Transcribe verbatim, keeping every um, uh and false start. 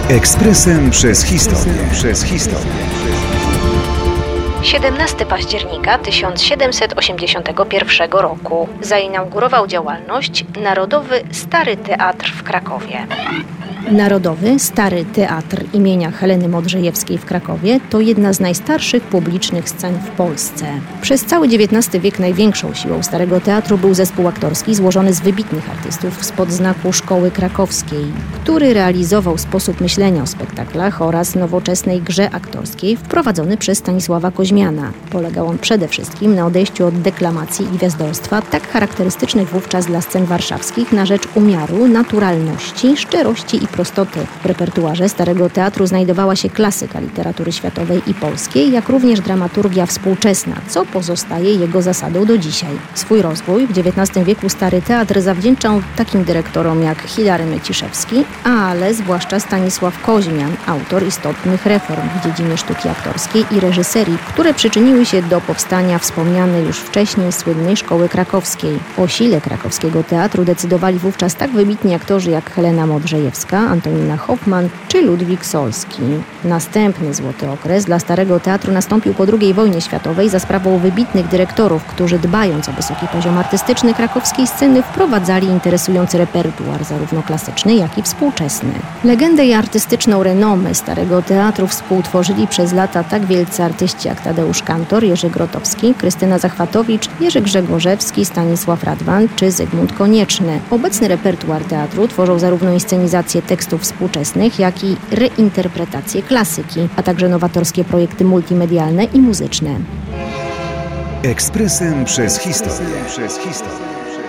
Ekspresem przez historię. Przez historię. siedemnastego października tysiąc siedemset osiemdziesiątego pierwszego roku zainaugurował działalność Narodowy Stary Teatr w Krakowie. Narodowy Stary Teatr imienia Heleny Modrzejewskiej w Krakowie to jedna z najstarszych publicznych scen w Polsce. Przez cały dziewiętnasty wiek największą siłą Starego Teatru był zespół aktorski złożony z wybitnych artystów spod znaku Szkoły Krakowskiej, który realizował sposób myślenia o spektaklach oraz nowoczesnej grze aktorskiej wprowadzony przez Stanisława Koźmiana. Polegał on przede wszystkim na odejściu od deklamacji i gwiazdorstwa, tak charakterystycznych wówczas dla scen warszawskich, na rzecz umiaru, naturalności, szczerości i prostoty. W repertuarze Starego Teatru znajdowała się klasyka literatury światowej i polskiej, jak również dramaturgia współczesna, co pozostaje jego zasadą do dzisiaj. Swój rozwój w dziewiętnastym wieku Stary Teatr zawdzięczał takim dyrektorom jak Hilary Meciszewski, ale zwłaszcza Stanisław Koźmian, autor istotnych reform w dziedzinie sztuki aktorskiej i reżyserii, które przyczyniły się do powstania wspomnianej już wcześniej słynnej Szkoły Krakowskiej. O sile krakowskiego teatru decydowali wówczas tak wybitni aktorzy jak Helena Modrzejewska, Antonina Hoffman czy Ludwik Solski. Następny złoty okres dla Starego Teatru nastąpił po drugiej wojnie światowej za sprawą wybitnych dyrektorów, którzy dbając o wysoki poziom artystyczny krakowskiej sceny wprowadzali interesujący repertuar, zarówno klasyczny, jak i współczesny. Legendę i artystyczną renomę Starego Teatru współtworzyli przez lata tak wielcy artyści jak Tadeusz Kantor, Jerzy Grotowski, Krystyna Zachwatowicz, Jerzy Grzegorzewski, Stanisław Radwan czy Zygmunt Konieczny. Obecny repertuar teatru tworzą zarówno inscenizacje tekstów współczesnych, jak i reinterpretacje klasyki, a także nowatorskie projekty multimedialne i muzyczne. Ekspresem przez historię. Przez historię.